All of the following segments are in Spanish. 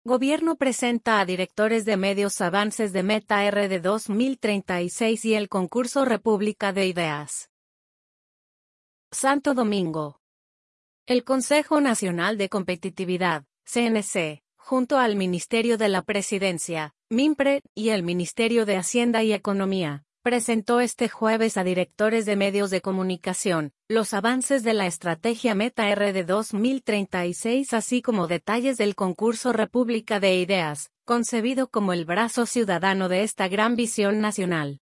Gobierno presenta a directores de medios avances de Meta RD 2036 y el concurso República de Ideas. Santo Domingo. El Consejo Nacional de Competitividad, CNC, junto al Ministerio de la Presidencia, MINPRE, y el Ministerio de Hacienda y Economía, presentó este jueves a directores de medios de comunicación los avances de la estrategia Meta RD 2036 así como detalles del concurso República de Ideas, concebido como el brazo ciudadano de esta gran visión nacional.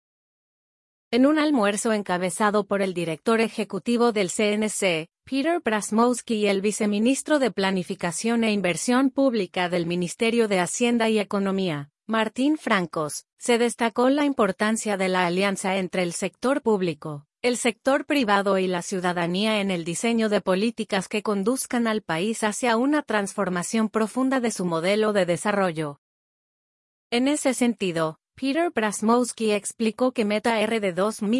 En un almuerzo encabezado por el director ejecutivo del CNC, Peter Prasmowski, y el viceministro de Planificación e Inversión Pública del Ministerio de Hacienda y Economía, Martín Francos, se destacó la importancia de la alianza entre el sector público, el sector privado y la ciudadanía en el diseño de políticas que conduzcan al país hacia una transformación profunda de su modelo de desarrollo. En ese sentido, Peter Prasmowski explicó que Meta RD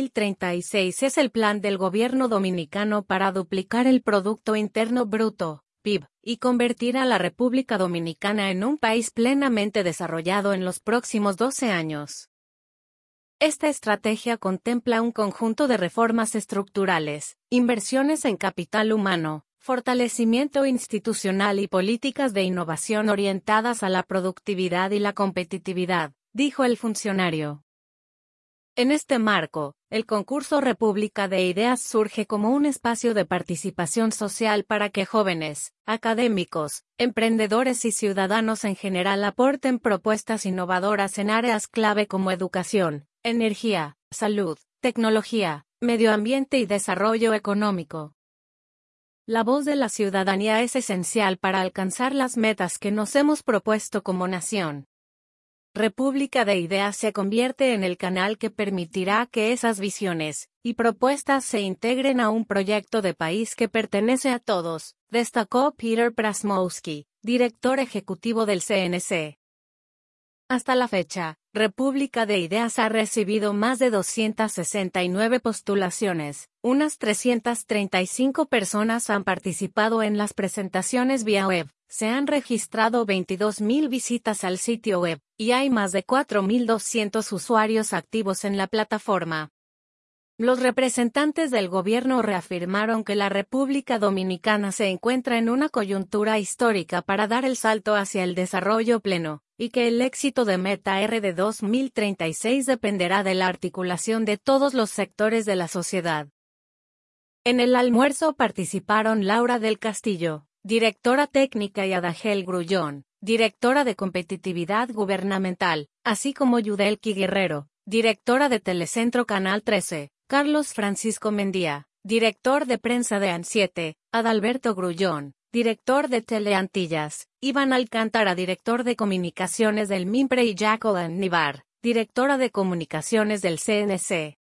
2036 es el plan del gobierno dominicano para duplicar el Producto Interno Bruto, PIB, y convertir a la República Dominicana en un país plenamente desarrollado en los próximos 12 años. Esta estrategia contempla un conjunto de reformas estructurales, inversiones en capital humano, fortalecimiento institucional y políticas de innovación orientadas a la productividad y la competitividad, dijo el funcionario. En este marco, el concurso República de Ideas surge como un espacio de participación social para que jóvenes, académicos, emprendedores y ciudadanos en general aporten propuestas innovadoras en áreas clave como educación, energía, salud, tecnología, medio ambiente y desarrollo económico. La voz de la ciudadanía es esencial para alcanzar las metas que nos hemos propuesto como nación. República de Ideas se convierte en el canal que permitirá que esas visiones y propuestas se integren a un proyecto de país que pertenece a todos, destacó Peter Prasmowski, director ejecutivo del CNC. Hasta la fecha, República de Ideas ha recibido más de 269 postulaciones, unas 335 personas han participado en las presentaciones vía web, se han registrado 22.000 visitas al sitio web, y hay más de 4.200 usuarios activos en la plataforma. Los representantes del gobierno reafirmaron que la República Dominicana se encuentra en una coyuntura histórica para dar el salto hacia el desarrollo pleno, y que el éxito de Meta RD 2036 dependerá de la articulación de todos los sectores de la sociedad. En el almuerzo participaron Laura del Castillo, directora técnica, y Adagel Grullón, directora de Competitividad Gubernamental, así como Yudelki Guerrero, directora de Telecentro Canal 13, Carlos Francisco Mendía, director de prensa de AN7, Adalberto Grullón, director de Teleantillas, Iván Alcántara, director de comunicaciones del MINPRE, y Jacqueline Nivar, directora de comunicaciones del CNC.